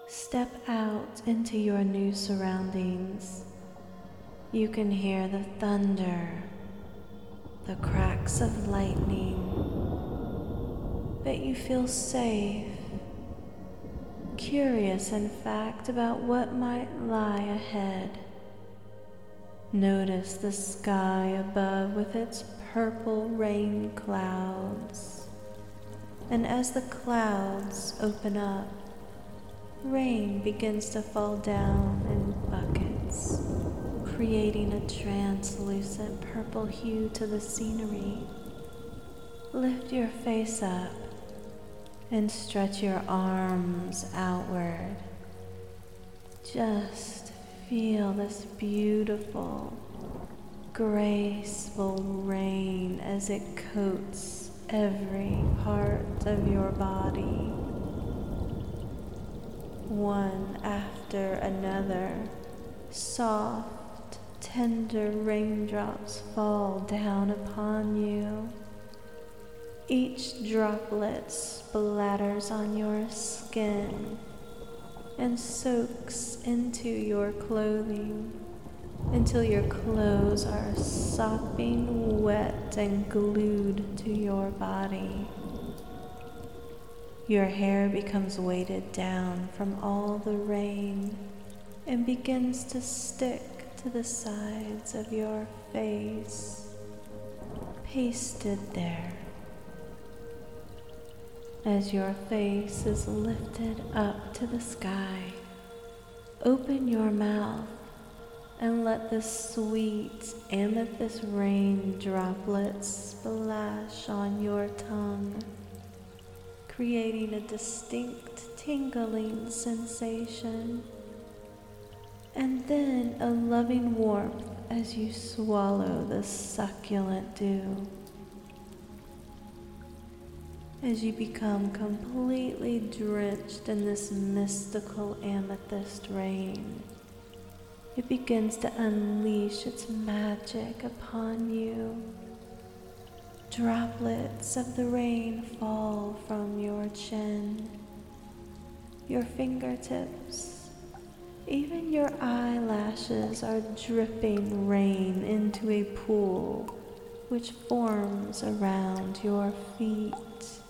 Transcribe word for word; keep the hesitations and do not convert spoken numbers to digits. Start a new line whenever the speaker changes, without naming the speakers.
Step out into your new surroundings. You can hear the thunder, the cracks of lightning, but you feel safe, curious in fact about what might lie ahead. Notice the sky above with its purple rain clouds, and as the clouds open up, rain begins to fall down in buckets, creating a translucent purple hue to the scenery. Lift your face up and stretch your arms outward. Just feel this beautiful, graceful rain as it coats every part of your body. One after another, soft, tender raindrops fall down upon you. Each droplet splatters on your skin and soaks into your clothing until your clothes are sopping wet and glued to your body. Your hair becomes weighted down from all the rain and begins to stick to the sides of your face, pasted there. As your face is lifted up to the sky, open your mouth and let the sweet amethyst rain droplets splash on your tongue, creating a distinct tingling sensation, and then a loving warmth as you swallow the succulent dew. As you become completely drenched in this mystical amethyst rain, it begins to unleash its magic upon you. Droplets of the rain fall from your chin, your fingertips, even your eyelashes are dripping rain into a pool which forms around your feet.